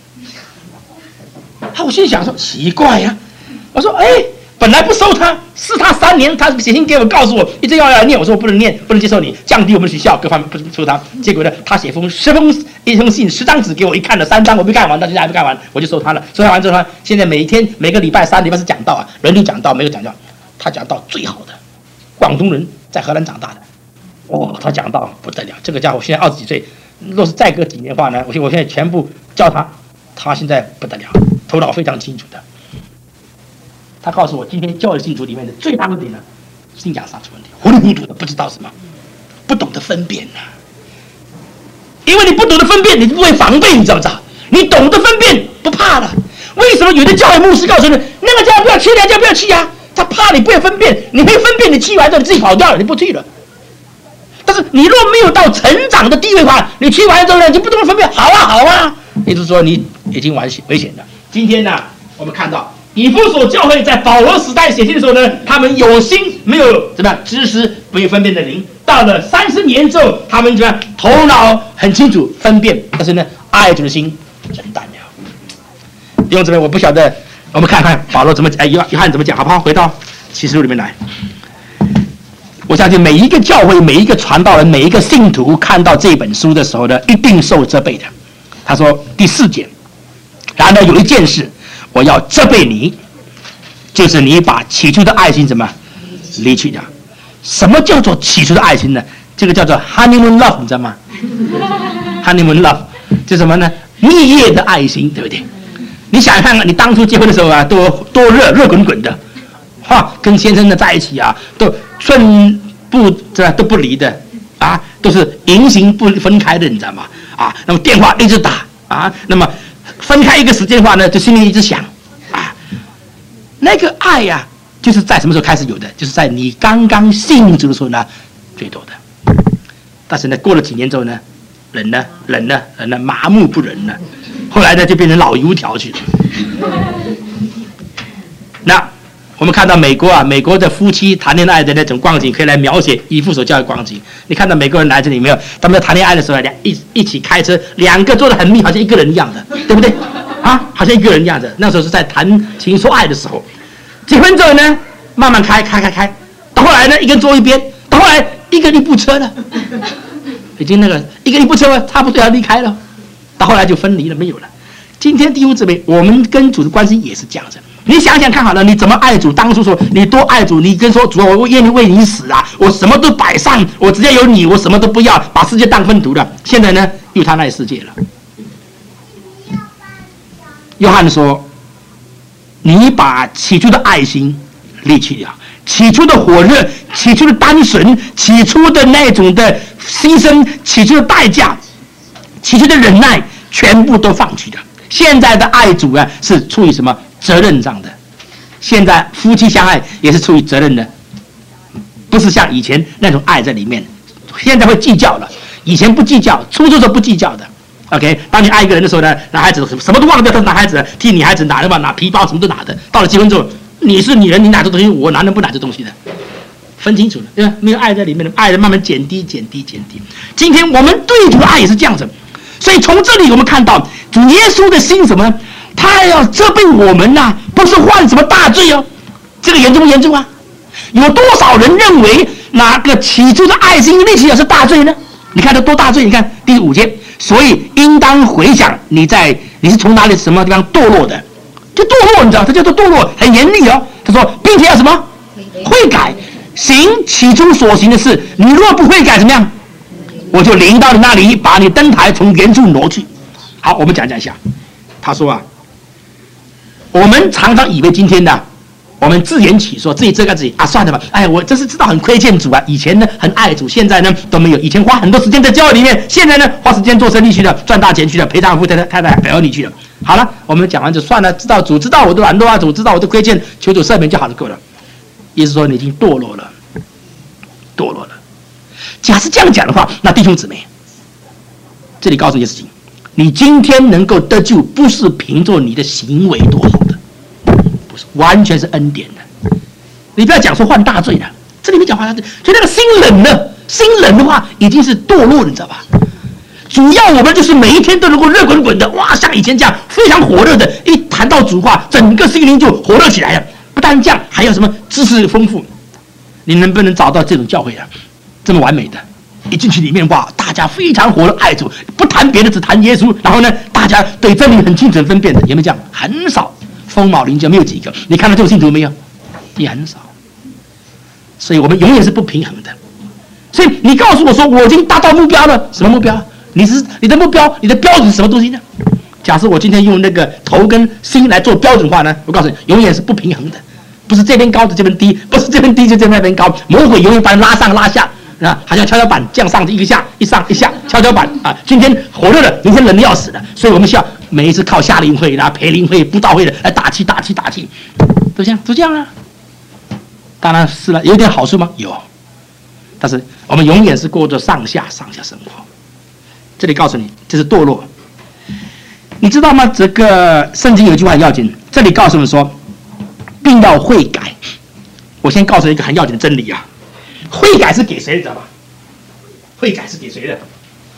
S1: 啊，我心里想说奇怪呀、啊，我说哎。本来不收他，是他三年，他写信给我，告诉我一直要来念，我说我不能念，不能接受你，降低我们学校各方面不收他。结果呢，他写封十封一封信，十张纸给我，一看了三张，我没看完，到现在还没看完，我就收他了。收他完之后呢，现在每一天每个礼拜三礼拜四讲道啊，轮流讲道，没有讲道，他讲道最好的，广东人在荷兰长大的，哦，他讲道不得了，这个家伙现在二十几岁，若是再隔几年的话呢，我我现在全部教他，他现在不得了，头脑非常清楚的。他告诉我，今天教育信徒里面的最大问题呢，信仰上出问题，糊里糊涂的，不知道什么，不懂得分辨呐、啊。因为你不懂得分辨，你不会防备，你知道不知道？你懂得分辨，不怕了。为什么有的教育牧师告诉你，那个家不要去，那个家不要去啊？他怕你不会分辨，你会分辨，你去完之后你自己跑掉了，你不去了。但是你若没有到成长的地位的话，你去完之后呢，你就不懂得分辨，好啊好啊，也就是说你已经危险危险了。今天呢，我们看到。以弗所教会在保罗时代写信的时候呢，他们有心没有怎么样知识没有分辨的灵，到了三十年之后，他们怎么样头脑很清楚分辨，但是呢，爱主的心真淡了。弟兄姊妹，我不晓得，我们看看保罗怎么哎约约翰怎么讲，好不好？回到启示录里面来，我相信每一个教会、每一个传道人、每一个信徒看到这本书的时候呢，一定受责备的。他说第四节，然而有一件事。我要责备你，就是你把起初的爱心怎么离去掉？什么叫做起初的爱心呢？这个叫做 honeymoon love， 你知道吗 ？honeymoon love 就是什么呢？蜜月的爱心，对不对？你想看看，你当初结婚的时候啊，多多热热滚滚的，哈，跟先生的在一起啊，都寸步这都不离的啊，都是言行不分开的，你知道吗？啊，那么电话一直打啊，那么。分开一个时间的话呢，就心里一直想啊，那个爱呀、啊，就是在什么时候开始有的？就是在你刚刚信主的时候呢，最多的。但是呢，过了几年之后呢，人呢，人呢，人呢，麻木不仁了，后来呢，就变成老油条去了。那我们看到美国啊，美国的夫妻谈恋爱的那种光景，可以来描写以弗所教的光景。你看到美国人来这里没有？他们在谈恋爱的时候，两一一起开车，两个坐得很密，好像一个人一样的，对不对？啊，好像一个人一样的。那时候是在谈情说爱的时候。结婚之后呢，慢慢开开开开，到后来呢，一个人坐一边，到后来一个人一部车了，已经那个一个人一部车了，差不多要离开了，到后来就分离了，没有了。今天弟兄姊妹，我们跟主的关系也是这样子。 你想想看好了，你怎么爱主？当初说你多爱主，你跟说主啊，我愿意为你死啊，我什么都摆上，我只要有你，我什么都不要，把世界当粪土了。现在呢，又他那世界了。约翰说：“你把起初的爱心离弃了，起初的火热，起初的单纯，起初的那种的牺牲，起初的代价，起初的忍耐，全部都放弃了。现在的爱主啊，是出于什么责任上的？现在夫妻相爱也是出于责任的，不是像以前那种爱在里面。现在会计较了，以前不计较，初中时候不计较的。” OK， 当你爱一个人的时候呢，男孩子什么都忘掉，他是男孩子，替女孩子拿的嘛，拿皮包什么都拿的。到了结婚之后，你是女人，你拿这东西，我男人不拿这东西的，分清楚了，对吧？没有爱在里面的，爱的慢慢减低、减低、减低。今天我们对主的爱也是这样子，所以从这里我们看到主耶稣的心什么呢？他要责备我们呐、啊，不是犯什么大罪哦。这个严重不严重啊？有多少人认为哪个起初的爱心立起来是大罪呢？你看这多大罪？你看第五节。所以应当回想你在你是从哪里什么地方堕落的，就堕落，你知道，这叫做堕落，很严厉哦。他说，并且要什么悔改，行起初所行的事。你若不悔改，怎么样？我就临到你那里，把你灯台从原处挪去。好，我们讲讲一下。他说啊，我们常常以为今天的。我们自圆其说，自己这个自己啊，算了吧。哎，我真是知道很亏欠主啊。以前呢很爱主，现在呢都没有。以前花很多时间在教会里面，现在呢花时间做生意去了，赚大钱去了，陪丈夫、太太、太太、儿女去了。好了，我们讲完就算了。知道主知道我的软弱啊，主知道我的亏欠，求主赦免就好了，够了。意思说你已经堕落了，堕落了。假设这样讲的话，那弟兄姊妹，这里告诉你一件事情：你今天能够得救，不是凭着你的行为多好的。完全是恩典的，你不要讲说犯大罪了，这里面讲犯大罪，所以那个心冷了，心冷的话已经是堕落了，你知道吧？主要我们就是每一天都能够热滚滚的，哇，像以前这样非常火热的，一谈到主话，整个心灵就火热起来了。不但这样，还有什么知识丰富？你能不能找到这种教会啊？这么完美的，一进去里面哇，大家非常火热爱主，不谈别的，只谈耶稣，然后呢，大家对真理很清楚分辨的，有没有这样？很少。凤毛麟角，没有几个。你看到这种信徒没有？也很少。所以我们永远是不平衡的。所以你告诉我说我已经达到目标了，什么目标？你是你的目标，你的标准是什么东西呢？假设我今天用那个头跟心来做标准化呢，我告诉你，永远是不平衡的，不是这边高的这边低，不是这边低就这边高，魔鬼永远把你拉上拉下啊，好像跷跷板这样上一个下一上一下，跷跷板啊，今天火热了，明天冷的要死的，所以我们需要。每一次靠夏令会啦、培灵会、布道会的来打气、打气、打气，都这样，都这样啊。当然是了，有点好处吗？有，但是我们永远是过着上下、上下生活。这里告诉你，这是堕落。你知道吗？这个圣经有一句话很要紧，这里告诉我们说，并要悔改。我先告诉你一个很要紧的真理啊，悔改是给谁的？知道吧？悔改是给谁的？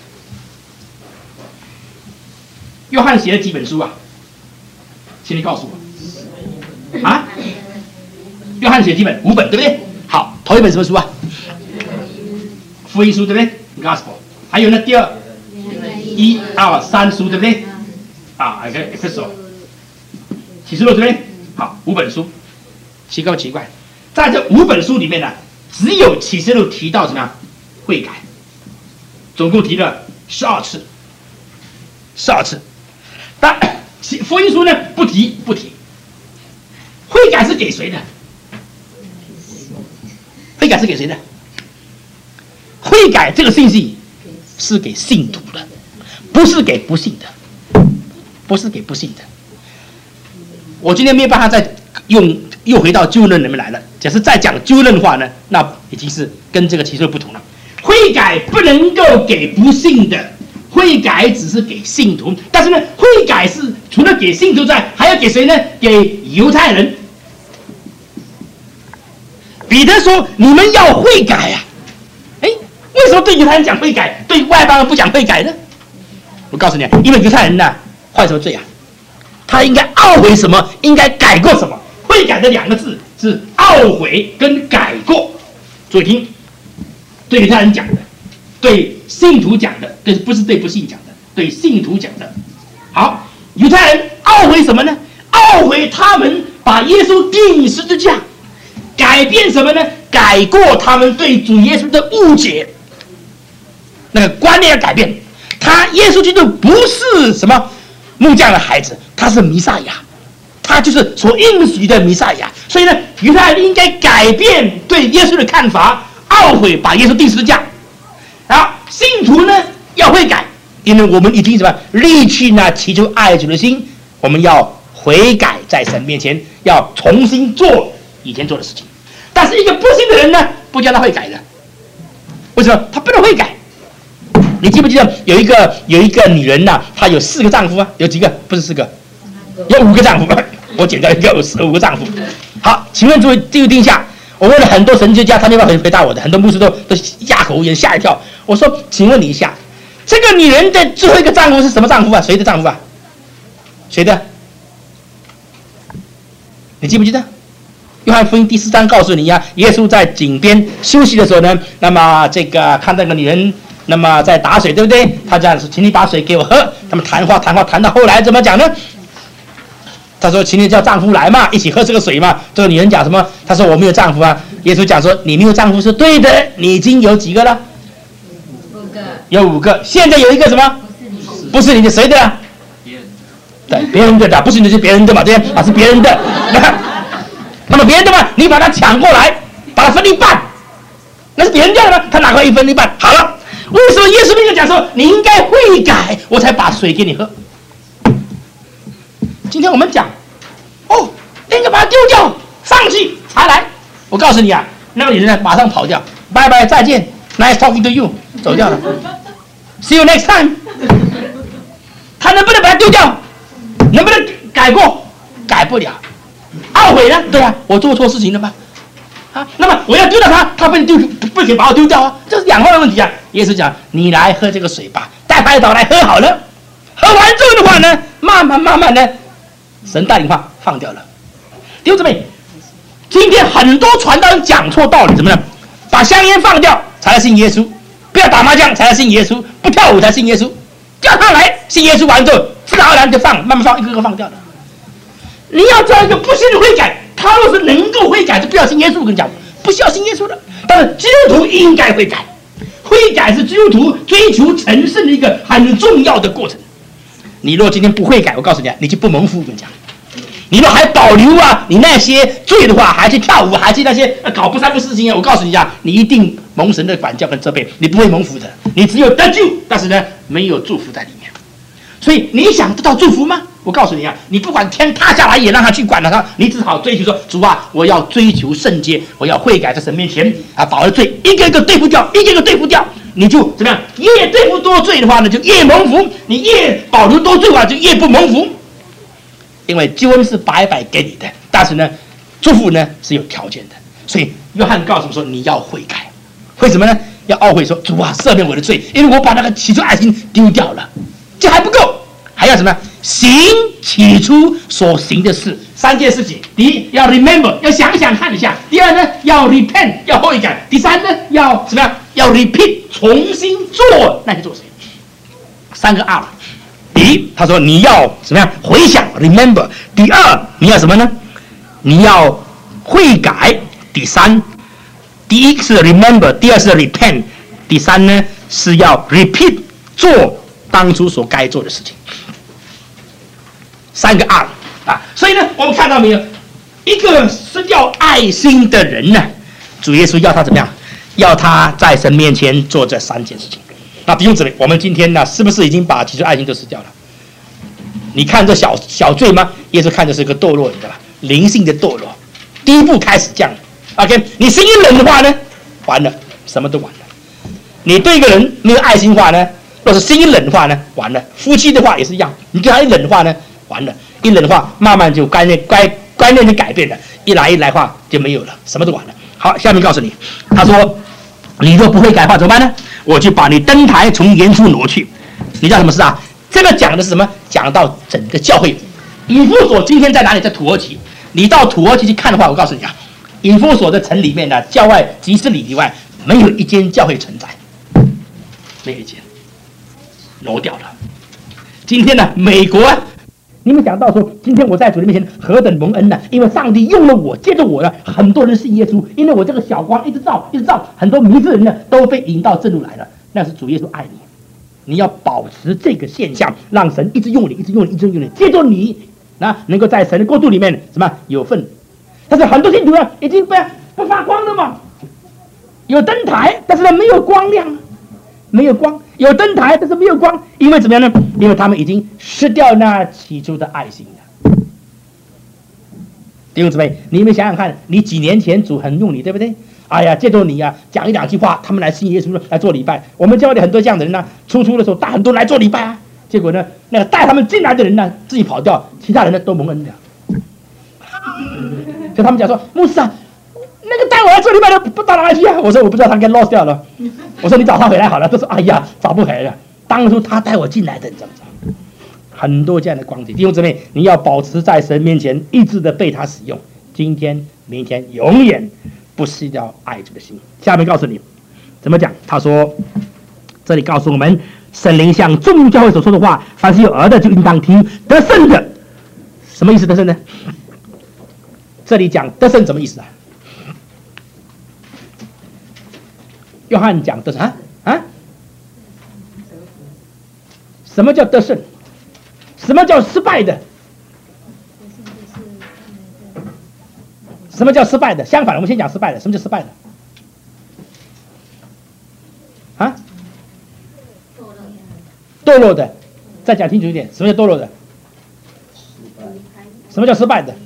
S1: 约翰写了几本书啊？请你告诉我。啊？约翰写几本？五本，对不对？好，头一本什么书啊？福音书，对不对 ？Gospel。还有呢，第二，一二三书，对不对？啊，还有 Epistle。启示录，对不对？好，五本书。奇怪不奇怪？在这五本书里面呢，只有启示录提到什么样？悔改。总共提了十二次。十二次。但福音书呢不提不提，悔改是给谁的？悔改是给谁的？悔改这个信息是给信徒的，不是给不信的，不是给不信的。我今天没有办法再用又回到救恩里面来了。假设再讲救恩话呢，那已经是跟这个启示录不同了。悔改不能够给不信的。悔改只是给信徒，但是呢，悔改是除了给信徒之外，还要给谁呢？给犹太人。彼得说：“你们要悔改呀、啊！”哎，为什么对犹太人讲悔改，对外邦人不讲悔改呢？我告诉你，因为犹太人呢，犯什么罪啊？他应该懊悔什么？应该改过什么？悔改的两个字是懊悔跟改过。注意听，对犹太人讲的。对信徒讲的，对不是对不信讲的，对信徒讲的。好，犹太人懊悔什么呢？懊悔他们把耶稣钉十字架，改变什么呢？改过他们对主耶稣的误解，那个观念要改变。他耶稣基督不是什么木匠的孩子，他是弥赛亚，他就是所应许的弥赛亚。所以呢，犹太人应该改变对耶稣的看法，懊悔把耶稣钉十字架。好，信徒呢要悔改，因为我们已经什么立去那祈求爱主的心，我们要悔改，在神面前要重新做以前做的事情。但是一个不信的人呢，不叫他悔改的，为什么？他不能悔改。你记不记得有一个有一个女人呐、啊，她有四个丈夫啊？有几个？不是四个，有五个丈夫。我捡到一个有五个丈夫。好，请问诸位，这个定下，我问了很多神学家，他没办法回答我的，很多牧师都都哑口无言，吓一跳。我说，请问你一下，这个女人的最后一个丈夫是什么丈夫啊？谁的丈夫啊？谁的？你记不记得？约翰福音第四章告诉你呀、啊，耶稣在井边休息的时候呢，那么这个看那个女人。那么在打水，对不对？他这样说，请你把水给我喝。他们谈话谈话谈到后来怎么讲呢？他说，请你叫丈夫来嘛，一起喝这个水嘛。这个女人讲什么？她说我没有丈夫啊。耶稣讲说，你没有丈夫是对的，你已经有几个了？
S2: 五个。
S1: 有五个，现在有一个什么？不是你的，谁的、啊？对，别人的的，不是你的，是别人的嘛？对啊，是别人的。那么别人的嘛，你把它抢过来，把它分一半，那是别人家的吗？他拿过来一分一半，好了。为什么耶稣没有讲说你应该悔改，我才把水给你喝？今天我们讲，哦，应该把它丢掉，上去才来。我告诉你啊，那个女人呢，马上跑掉，拜拜，再见 ，nice talking to you， 走掉了 ，see you next time。他能不能把它丢掉？能不能改过？改不了。懊悔呢？对啊，我做错事情了吗？啊，那么我要丢掉他，他不能丢，不可以把我丢掉啊，这是两方的问题啊。耶稣讲，你来喝这个水吧，带白岛来喝好了。喝完之后的话呢，慢慢慢慢的，神带领话放掉了。弟兄姊妹，今天很多传道人讲错道理，怎么样？把香烟放掉才来信耶稣，不要打麻将才来信耶稣，不跳舞才信耶稣，叫他来信耶稣完之后，自然而然就放，慢慢放，一个个放掉了。你要叫一个不信的悔改。他若是能够悔改，就不要信耶稣。我跟你讲，不需要信耶稣的。但是基督徒应该悔改，悔改是基督徒追求成圣的一个很重要的过程。你若今天不悔改，我告诉你，你就不蒙福。我跟你讲，你若还保留啊，你那些罪的话，还去跳舞，还去那些搞不三不四情，我告诉你讲，你一定蒙神的管教跟责备，你不会蒙福的。你只有得救，但是呢，没有祝福在里面。所以你想得到祝福吗？我告诉你啊，你不管天塌下来也让他去管了他，你只好追求说，主啊，我要追求圣洁，我要悔改在神面前啊，把我的罪一个一个对付掉，一个一个对付掉，你就怎么样？越对付多罪的话呢，就越蒙福；你越保留多罪的话，就越不蒙福。因为救恩是白白给你的，但是呢，祝福呢是有条件的。所以约翰告诉我们说，你要悔改，为什么呢？要懊悔说，主啊，赦免我的罪，因为我把那个起初爱心丢掉了，这还不够。还要什么？行起初所行的事，三件事情。第一，要 remember， 要想想看一下；第二呢，要 repent， 要悔改；第三呢，要怎么样？要 repeat， 重新做。那你做谁？三个 R。第一，他说你要怎么样？回想 remember。第二，你要什么呢？你要悔改。第三，第一是 remember， 第二是 repent， 第三呢是要 repeat， 做当初所该做的事情。三个 R 啊，所以呢，我们看到没有，一个失掉爱心的人呢，主耶稣要他怎么样？要他在神面前做这三件事情。那弟兄姊妹，我们今天呢，是不是已经把其实爱心都失掉了？你看这小小罪吗？耶稣看的是个堕落，你知道吧？灵性的堕落，第一步开始这样。OK， 你心一冷的话呢，完了，什么都完了。你对一个人没有爱心的话呢，若是心一冷的话呢，完了。夫妻的话也是一样，你对他一冷的话呢，完了，一冷的话，慢慢就观念观观念就改变了，一来一来话就没有了，什么都完了。好，下面告诉你，他说，你若不会改的话怎么办呢？我就把你灯台从原处挪去。你知道什么事啊？这个讲的是什么？讲到整个教会。以弗所今天在哪里？在土耳其。你到土耳其去看的话，我告诉你啊，以弗所的城里面呢，教外几十里以外，没有一间教会存在，没有一间，挪掉了。今天呢，美国啊， 你们想到说，今天我在主的面前何等蒙恩呢、啊？因为上帝用了我，借着我呢，很多人信耶稣。因为我这个小光一直照，一直照，很多迷失人呢都被引到正路来了。那是主耶稣爱你，你要保持这个现象，让神一直用你，一直用你，一直用你，借着你，那能够在神的国度里面什么有份。但是很多信徒呢，已经不不发光了嘛，有灯台，但是呢没有光亮，没有光。有灯台，但是没有光，因为怎么样呢？因为他们已经失掉那起初的爱心了。弟兄姊妹，你们想想看，你几年前主很用你，对不对？哎呀，借着你啊，讲一两句话，他们来信耶稣，来做礼拜。我们教会里很多这样的人呢、啊，初初的时候带很多人来做礼拜啊，结果呢，那个带他们进来的人呢，自己跑掉，其他人呢都蒙恩了。就他们讲说，牧师啊，那个带我来做礼拜的不到哪里去啊？我说我不知道，他给 lost 掉了。我说你找他回来好了。他说哎呀，找不回来了。当初他带我进来的，你知道不知道？很多这样的光景，弟兄姊妹，你要保持在神面前一直的被他使用，今天、明天，永远不失掉爱主的心。下面告诉你怎么讲。他说，这里告诉我们，圣灵向众教会所说的话，凡是有耳的就应当听。得胜的，什么意思？得胜呢？这里讲得胜什么意思啊？约翰讲得胜啊啊？什么叫得胜？什么叫失败的？什么叫失败的？相反，我们先讲失败的。什么叫失败的？啊？堕落的。再讲清楚一点，什么叫堕落的？什么叫失败的？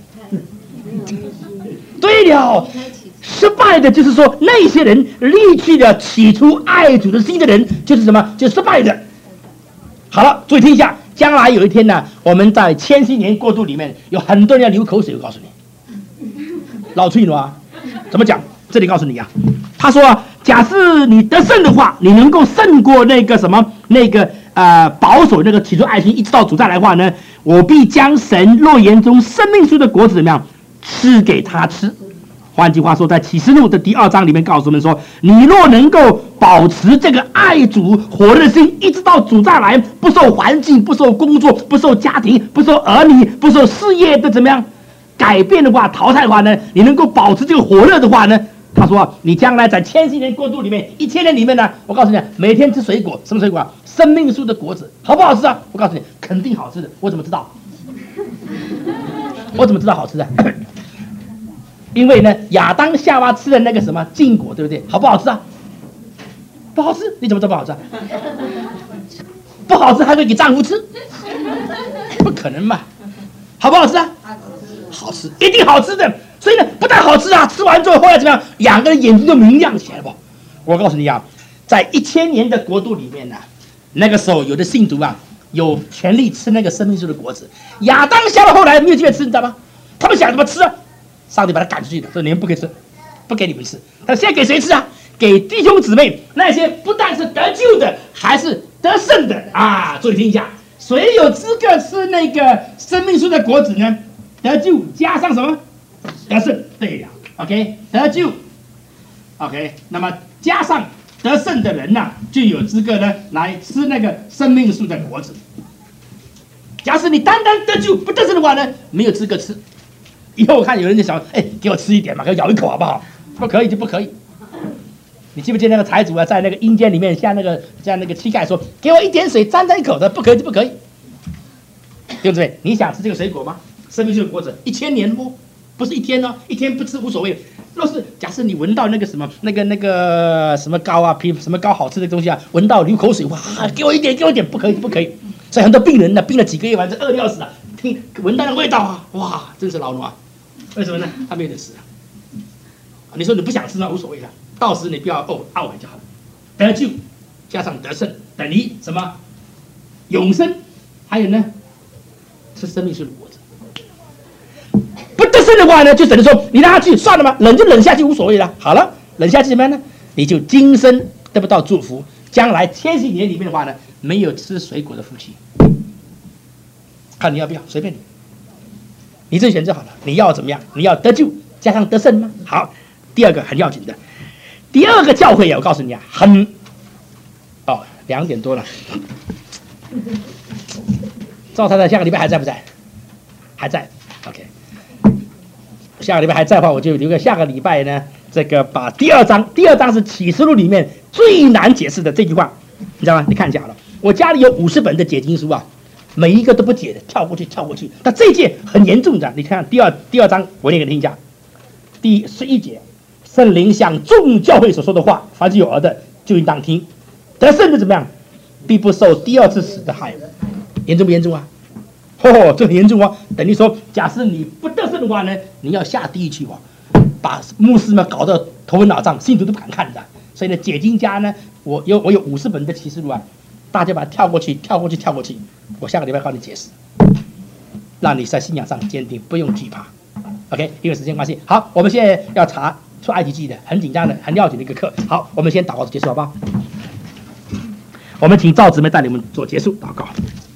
S1: 对了。失败的就是说，那些人离去了起初爱主的心的人，就是什么？就是失败的。好了，注意听一下，将来有一天呢，我们在千禧年过渡里面，有很多人要流口水。我告诉你，老崔了啊，怎么讲？这里告诉你啊，他说啊，假设你得胜的话，你能够胜过那个什么那个呃保守那个起初爱心，一直到主再来的话呢，我必将神诺言中生命树的果子怎么样吃给他吃。换句话说，在启示录的第二章里面告诉我们说，你若能够保持这个爱主火热的心，一直到主再来，不受环境、不受工作、不受家庭、不受儿女、不受事业的怎么样改变的话、淘汰的话呢，你能够保持这个火热的话呢，他说你将来在千禧年过渡里面、一千年里面呢，我告诉你，每天吃水果，什么水果啊？生命树的果子，好不好吃啊？我告诉你，肯定好吃的。我怎么知道？我怎么知道好吃的？因为呢，亚当夏娃吃的那个什么禁果，对不对？好不好吃啊？不好吃，你怎么知道不好吃啊？不好吃还会给丈夫吃？不可能嘛！好不好吃啊？好吃，一定好吃的。所以呢，不但好吃啊，吃完之后后来怎么样？两个人眼睛就明亮起来了不？我告诉你啊，在一千年的国度里面呢、啊，那个时候有的信徒啊，有权利吃那个生命树的果子。亚当夏娃后来没有机会吃，你知道吗？他们想怎么吃啊？上帝把他赶出去了，说你们不可以吃，不给你们吃。他现在给谁吃啊？给弟兄姊妹，那些不但是得救的，还是得胜的啊！注意听一下，谁有资格吃那个生命树的果子呢？得救加上什么？得胜。对了 ，OK， 得救 ，OK， 那么加上得胜的人呢、啊，就有资格呢来吃那个生命树的果子。假使你单单得救不得胜的话呢，没有资格吃。以后我看有人就想，哎，给我吃一点嘛，给我咬一口好不好？不可以就不可以。你记不记得那个财主啊，在那个阴间里面向那个向那个乞丐说，给我一点水沾沾一口的，不可以就不可以。对不对？你想吃这个水果吗？生命树的果子，一千年哦，不是一天哦，一天不吃无所谓。若是假设你闻到那个什么那个那个什么膏啊，皮什么膏好吃的东西啊，闻到流口水，哇，给我一点，给我一点，不可以不可以。所以很多病人呢，病了几个月完，这饿得要死啊，听闻到那味道啊，哇，真是老奴啊！为什么呢？他没有得吃啊。你说你不想吃那无所谓的，到时你不要哦懊悔就好了。得救加上得胜等于什么？永生，还有呢，吃生命树的果子。不得胜的话呢，就等于说你让他去算了吗？忍就忍下去无所谓了。好了，忍下去怎么样呢？你就今生得不到祝福，将来千禧年里面的话呢，没有吃水果的福气。看你要不要，随便你。你自己选择好了，你要怎么样？你要得救加上得胜吗？好，第二个很要紧的，第二个教会啊，我告诉你啊，很哦，两点多了。赵太太下个礼拜还在不在？ 还在 ，OK。下个礼拜还在的话，我就留个下个礼拜呢，这个把第二章，第二章是启示录里面最难解释的这句话，你知道吗？你看一下好了，我家里有五十本的解经书啊，每一个都不解的，跳过去跳过去。但这一届很严重的，你看第二第二章，我念给你听一下，第十一节，圣灵向众教会所说的话，凡是有耳的就应当听，得胜的怎么样，必不受第二次死的害。严重不严重啊？哦，这很严重哦。等于说，假设你不得胜的话呢，你要下地狱去哦，把牧师们搞得头昏脑胀，信徒都不敢看的。所以呢，解经家呢，我有我有五十本的启示录啊，大家把它跳过去，跳过去，跳过去。我下个礼拜帮你解释，让你在信仰上坚定，不用惧怕。OK， 因为时间关系，好，我们现在要查出埃及记的，很紧张的、很要紧的一个课。好，我们先祷告结束，好不好？我们请赵姊妹带你们做结束祷告。